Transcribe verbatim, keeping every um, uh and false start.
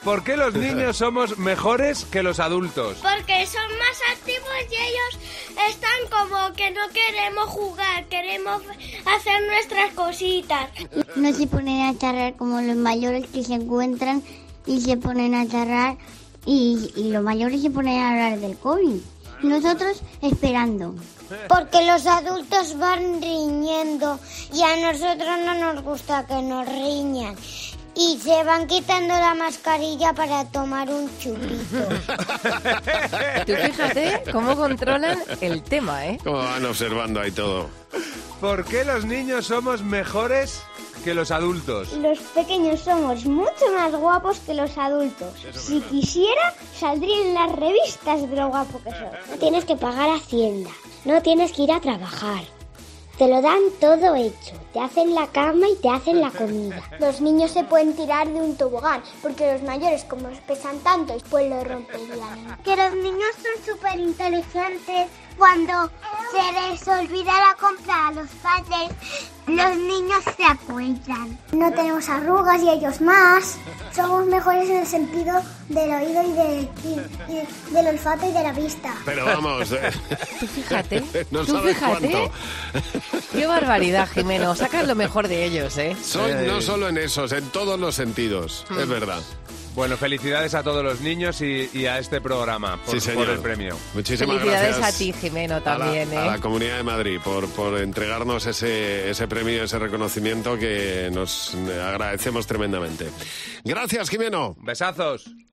¿Por qué los niños somos mejores que los adultos? Porque son más activos y ellos están como que no queremos jugar, queremos hacer nuestras cositas. No se ponen a charlar como los mayores que se encuentran y se ponen a charlar y, y los mayores se ponen a hablar del COVID. Nosotros esperando. Porque los adultos van riñendo y a nosotros no nos gusta que nos riñan. Y se van quitando la mascarilla para tomar un chupito. Tú fíjate cómo controlan el tema, ¿eh? Cómo van observando ahí todo. ¿Por qué los niños somos mejores que los adultos? Los pequeños somos mucho más guapos que los adultos. Si quisiera, saldría en las revistas de lo guapo que soy. No tienes que pagar Hacienda, no tienes que ir a trabajar. Te lo dan todo hecho, te hacen la cama y te hacen la comida. Los niños se pueden tirar de un tobogán, porque los mayores, como pesan tanto, pues lo romperían. Que los niños son súper inteligentes. Cuando se les olvida la compra a los padres, los niños se acuerdan. No tenemos arrugas y ellos más. Somos mejores en el sentido del oído y, de, y, y del olfato y de la vista. Pero vamos... Eh. Tú fíjate, no tú sabes fíjate. Cuánto. Qué barbaridad, Jimeno. Sacas lo mejor de ellos, ¿eh? Son eh. no solo en esos, en todos los sentidos. Mm. Es verdad. Bueno, felicidades a todos los niños y, y a este programa por, sí, por el premio. Muchísimas felicidades gracias a ti, Jimeno, también. A la, ¿eh? a la Comunidad de Madrid por, por entregarnos ese, ese premio, ese reconocimiento que nos agradecemos tremendamente. Gracias, Jimeno. Besazos.